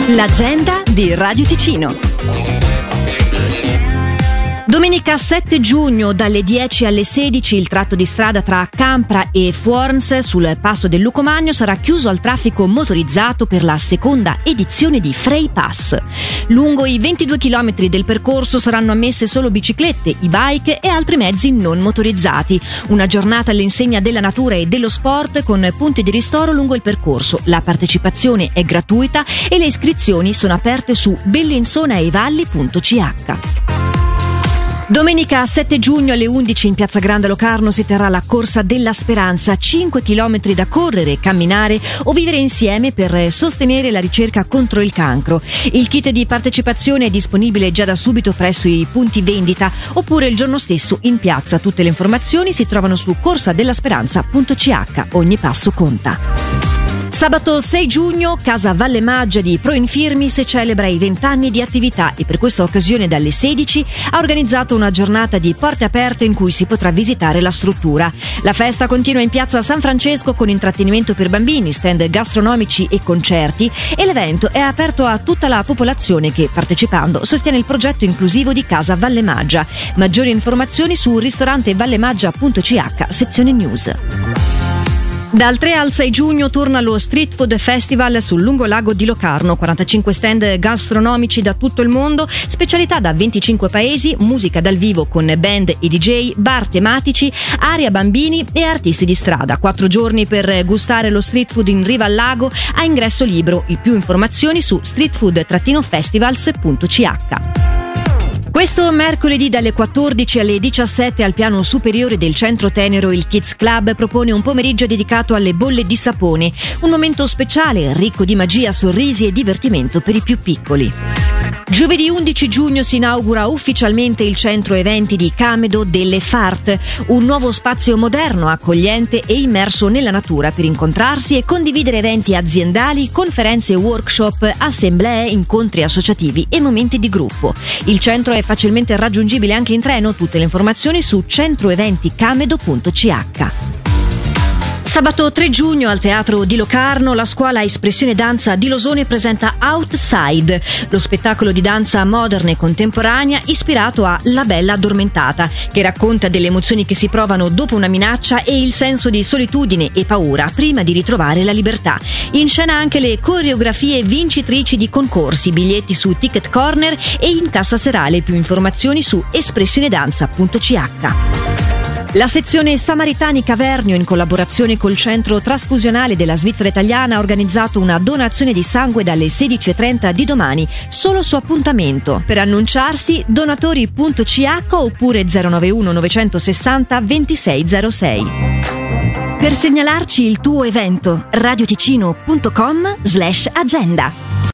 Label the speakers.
Speaker 1: L'agenda di Radio Ticino. Domenica 7 giugno dalle 10 alle 16 il tratto di strada tra Campra e Fuorns sul passo del Lucomagno sarà chiuso al traffico motorizzato per la seconda edizione di Frei Pass. Lungo i 22 km del percorso saranno ammesse solo biciclette, e-bike e altri mezzi non motorizzati. Una giornata all'insegna della natura e dello sport con punti di ristoro lungo il percorso. La partecipazione è gratuita e le iscrizioni sono aperte su bellinzonaevalli.ch. Domenica 7 giugno alle 11 in Piazza Grande Locarno si terrà la Corsa della Speranza, 5 chilometri da correre, camminare o vivere insieme per sostenere la ricerca contro il cancro. Il kit di partecipazione è disponibile già da subito presso i punti vendita oppure il giorno stesso in piazza. Tutte le informazioni si trovano su corsadellasperanza.ch. Ogni passo conta. Sabato 6 giugno, Casa Valle Maggia di Pro Infirmis celebra i 20 anni di attività e per questa occasione dalle 16 ha organizzato una giornata di porte aperte in cui si potrà visitare la struttura. La festa continua in piazza San Francesco con intrattenimento per bambini, stand gastronomici e concerti e l'evento è aperto a tutta la popolazione che partecipando sostiene il progetto inclusivo di Casa Valle Maggia. Maggiori informazioni su ristorantevallemaggia.ch, sezione news. Dal 3 al 6 giugno torna lo Street Food Festival sul lungolago di Locarno, 45 stand gastronomici da tutto il mondo, specialità da 25 paesi, musica dal vivo con band e DJ, bar tematici, area bambini e artisti di strada. 4 giorni per gustare lo street food in riva al lago a ingresso libero. Più informazioni su streetfood-festivals.ch. Questo mercoledì dalle 14 alle 17 al piano superiore del Centro Tenero il Kids Club propone un pomeriggio dedicato alle bolle di sapone, un momento speciale ricco di magia, sorrisi e divertimento per i più piccoli. Giovedì 11 giugno si inaugura ufficialmente il centro eventi di Camedo delle Fart, un nuovo spazio moderno, accogliente e immerso nella natura per incontrarsi e condividere eventi aziendali, conferenze, workshop, assemblee, incontri associativi e momenti di gruppo. Il centro è facilmente raggiungibile anche in treno, tutte le informazioni su centroeventicamedo.ch. Sabato 3 giugno al Teatro di Locarno la scuola Espressione Danza di Losone presenta Outside, lo spettacolo di danza moderna e contemporanea ispirato a La Bella Addormentata, che racconta delle emozioni che si provano dopo una minaccia e il senso di solitudine e paura prima di ritrovare la libertà. In scena anche le coreografie vincitrici di concorsi, biglietti su Ticket Corner e in cassa serale. Più informazioni su espressionedanza.ch. La sezione Samaritani Cavernio, in collaborazione col Centro Trasfusionale della Svizzera Italiana, ha organizzato una donazione di sangue dalle 16:30 di domani, solo su appuntamento. Per annunciarsi, donatori.ch oppure 091 960 2606. Per segnalarci il tuo evento, radioticino.com/agenda.